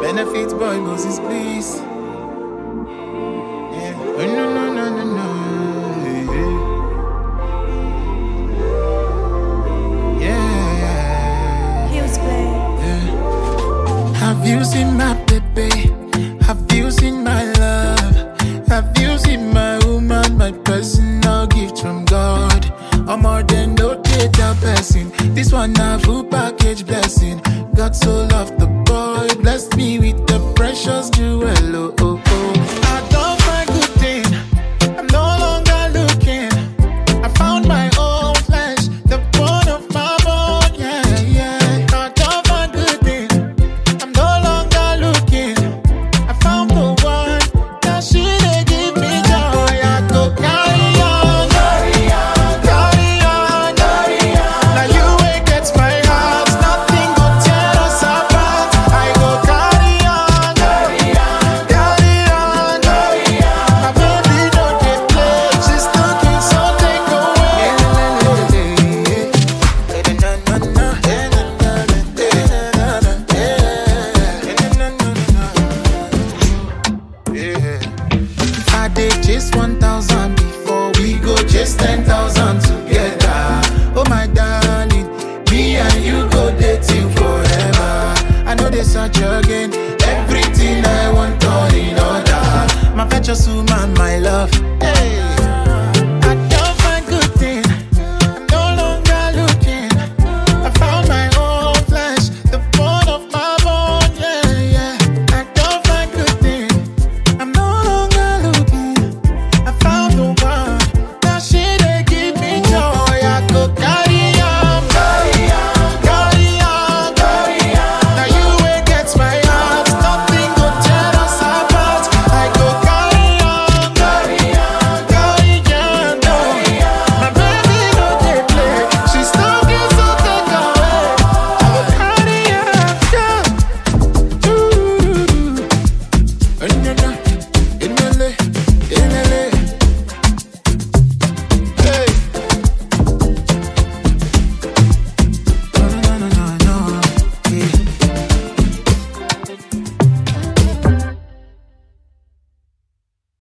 Benefits boy, Moses, please. Yeah. Oh, no, no, no, no, no. Yeah. He was playing. Yeah. Have you seen my baby? Have you seen my love? Have you seen my woman, my personal gift from God? I'm more than no data person. This one a full package blessing. God so loved the boy, blessed me with the precious jewel. Oh, oh, oh. I don't find good thing. I'm no longer looking. I found my own flesh, the bone of my bone. Yeah, yeah. I don't find good thing. I'm no longer looking. I found the one that she dey give me joy. I go carry on, carry on, carry on, carry on. Now you ain't get my heart, nothing go tear us apart. I go carry on, carry on, carry on, carry on. My baby no dey play, she's looking so take away. If I did just 1,000 before, we go just 10,000 together. Oh my darling, me and you go dating forever. I know they search again, everything I want all in order. My virtuous woman,